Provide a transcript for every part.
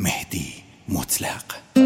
مهدی مطلق.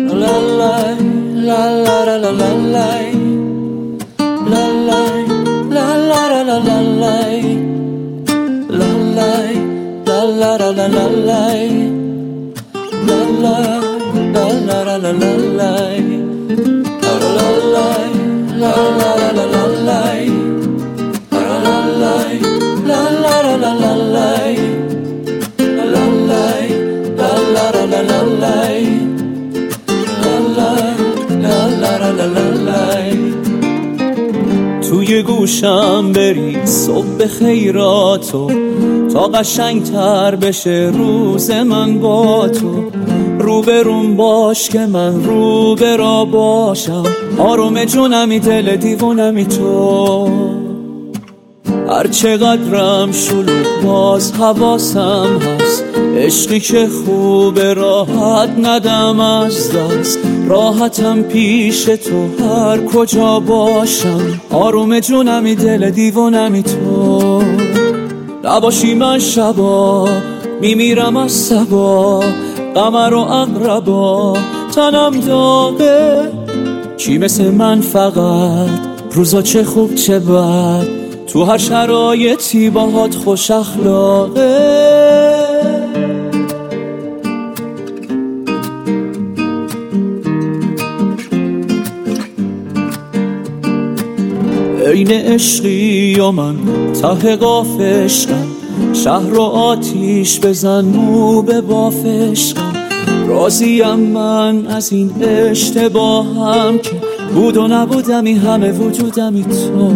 توی گوشم بری صبح خیراتو تا قشنگ تر بشه روز من با تو. روبروم باش که من روبرا باشم، آروم جونمی دل دیوونمی تو. هر چقدرم شلوغ باز حواسم هست، عشقی که خوبه راحت ندم از دست. راحتم پیش تو هر کجا باشم، آروم جونمی دل دیوونمی تو. نباشی من شبا میمیرم از صبا، قمر و اقربا تنم داغه. چی مثل من فقط روزا چه خوب چه بد، تو هر شرایطی باهات خوش اخلاقه. عین عشقی و من ته قاف عشقم، شهر رو آتیش بزن مو به باف عشقم. راضیم من از این اشتباهم که بود و نبودمی همه وجودمی تو.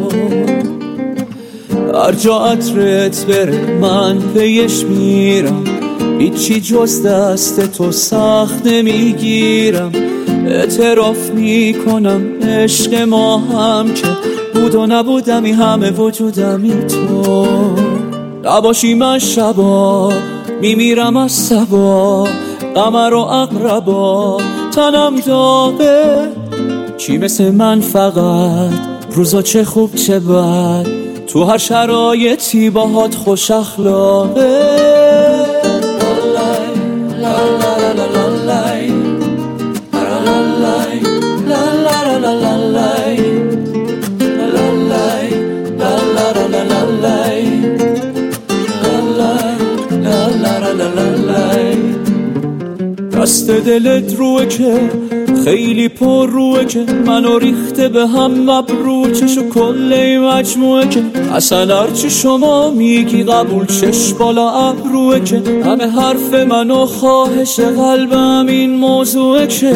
هر جا عطرت بره من پیش میرم، هیچی جز دست تو سخت نمیگیرم. اعتراف میکنم عشق ما هم که بود و نبودمی همه وجودمی تو. نباشی من شبا میمیرم از صبا، قمر و اقربا تنم داغه. چی مثل من فقط روزا چه خوب چه بد، تو هر شرایطی باهات خوش اخلاقه. دست دلت روه که خیلی پر روه که منو ریخته به هم ابرو چشو کلی مجموعه که اصلا هرچی شما میگی قبول چش بالا ابروه که همه حرف منو خواهش قلبم این موضوعه که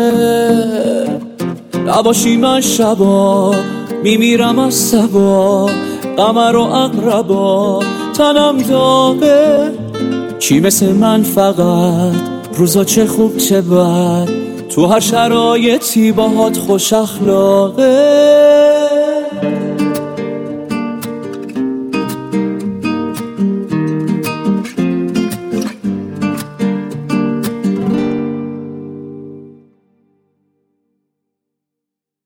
نباشی من شبا میمیرم از صبا، قمر و اقربا تنم داغه. چی مثل من فقط روزا چه خوب چه بد، تو هر شرایطی باهات خوش اخلاقه.